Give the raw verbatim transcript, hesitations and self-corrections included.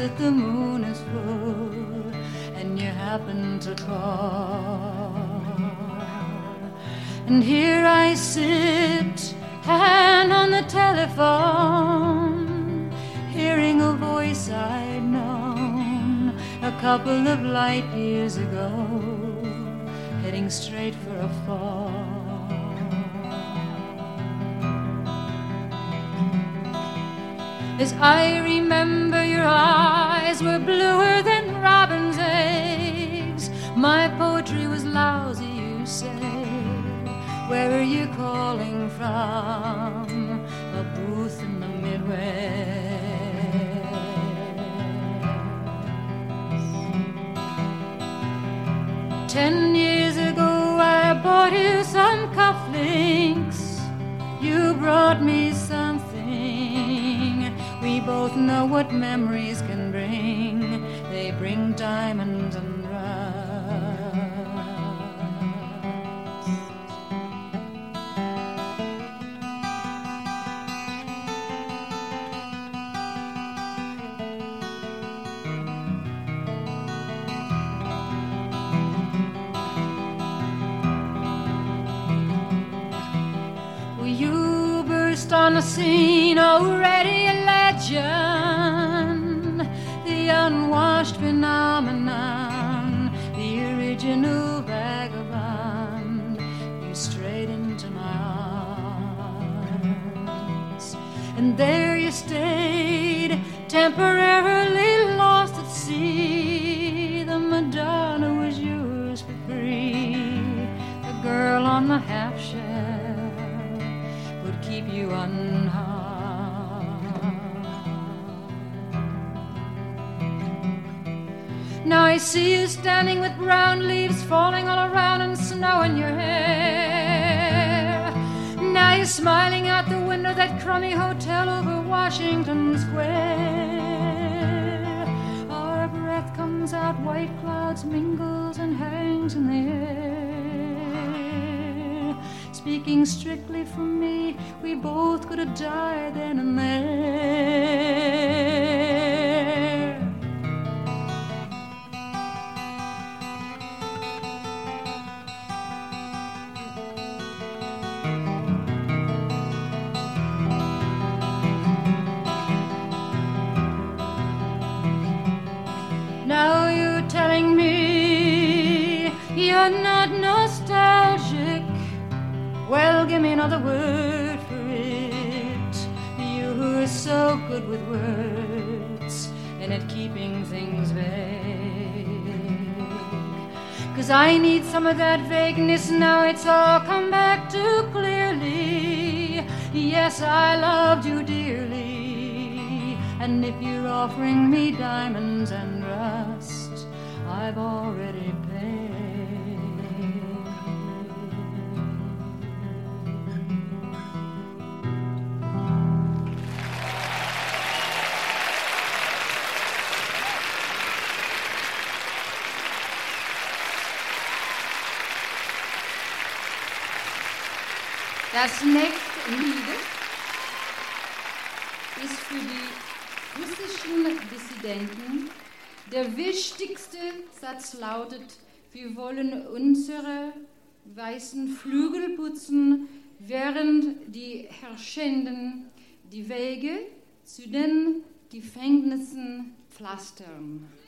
that the moon is full and you happen to call. And here I sit, hand on the telephone, hearing a voice I'd known a couple of light years ago, heading straight for a fall. As I remember, your eyes were bluer than robin's eggs. My poetry was lousy, you say. Where are you calling from? A booth in the Midwest. Ten years ago I bought you some cufflinks. You brought me something. We both know what memories can bring. They bring diamonds and on the scene, already a legend, the unwashed phenomenon, the original vagabond. You strayed into my arms, and there you stayed, temporarily lost at sea. The Madonna was yours for free. The girl on the half shell keep you unharmed. Now I see you standing with brown leaves falling all around and snow in your hair. Now you're smiling out the window, that crummy hotel over Washington Square. Our breath comes out, white clouds mingles and hangs in the air. Speaking strictly for me, we both could have died then and there. Now you're telling me you're not nostalgic. Well, give me another word for it. You who are so good with words and at keeping things vague. 'Cause I need some of that vagueness now. It's all come back too clearly. Yes, I loved you dearly, and if you're offering me diamonds and rust, I've already paid. Das nächste Lied ist für die russischen Dissidenten. Der wichtigste Satz lautet: Wir wollen unsere weißen Flügel putzen, während die Herrschenden die Wege zu den Gefängnissen pflastern.